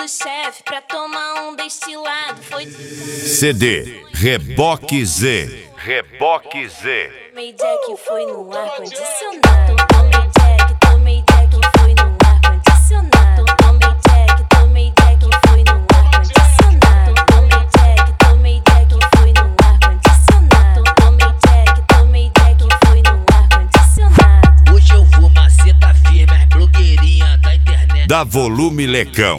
do chefe pra tomar um destilado. Foi CD Reboque Z. Reboque Z. Tomei Jack, foi no ar-condicionado. Tomei Jack, foi no ar-condicionado. Tomei Jack, foi no ar-condicionado. Tomei Jack, foi no ar-condicionado. Tomei Jack, foi no ar-condicionado. Hoje eu vou maceta firme, as blogueirinhas da internet. Da Volume Lecão.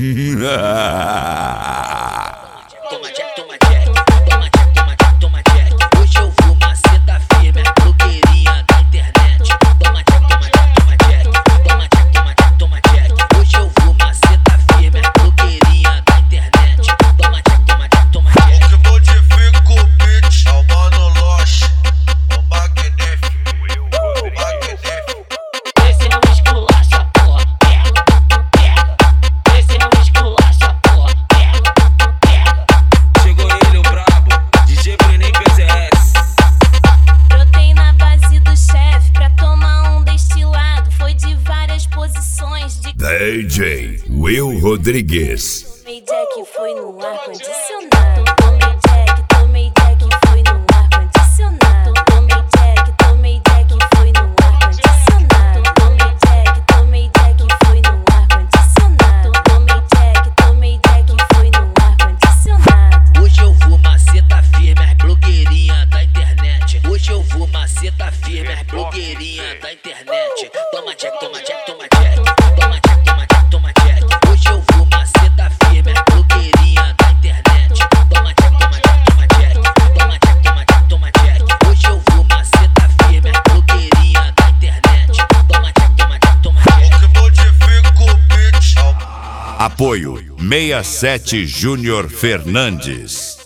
Toma Jack, toma Jack, toma Jack, toma Jack, toma Jack. Hoje eu vou maceta firme, as blogueirinhas da internet. Toma Jack, toma Jack, toma Jack, toma Jack, toma Jack, toma Jack. Hoje eu vou maceta firme, as blogueirinhas da internet. Toma Jack, toma Jack, toma Jack. Que modifica o beat, é o Mano Loche, o magnífico, o magnífico. Esse é o esculacho, porra, pega, pega. Esse é o esculacho, porra, pega, pega. Chegou ele, o brabo, DJ Bruninho PCS. Brotei na base do chefe pra tomar um destilado. Foi de várias posições de DJ Will Rodrigues. Tomei Jack, foi no ar-condicionado. Tomei Jack, foi no ar-condicionado. Tomei Jack, foi no ar-condicionado. Tomei Jack, foi no ar-condicionado. Tomei Jack, foi no ar-condicionado. Hoje eu vou maceta firme, as blogueirinhas da internet. Hoje eu vou maceta firme, as blogueirinhas da internet. Toma Jack, toma Jack, toma Jack. Toma Jack, toma Jack, toma Jack. Hoje eu vou maceta firme, as blogueirinhas da internet. Toma Jack, toma Jack, toma Jack. Toma Jack, toma Jack, toma Jack. Hoje eu vou maceta firme, as blogueirinhas da internet. Toma Jack, toma Jack, toma Jack. Que modifica o beat, é o Apoio 67 Júnior Fernandes.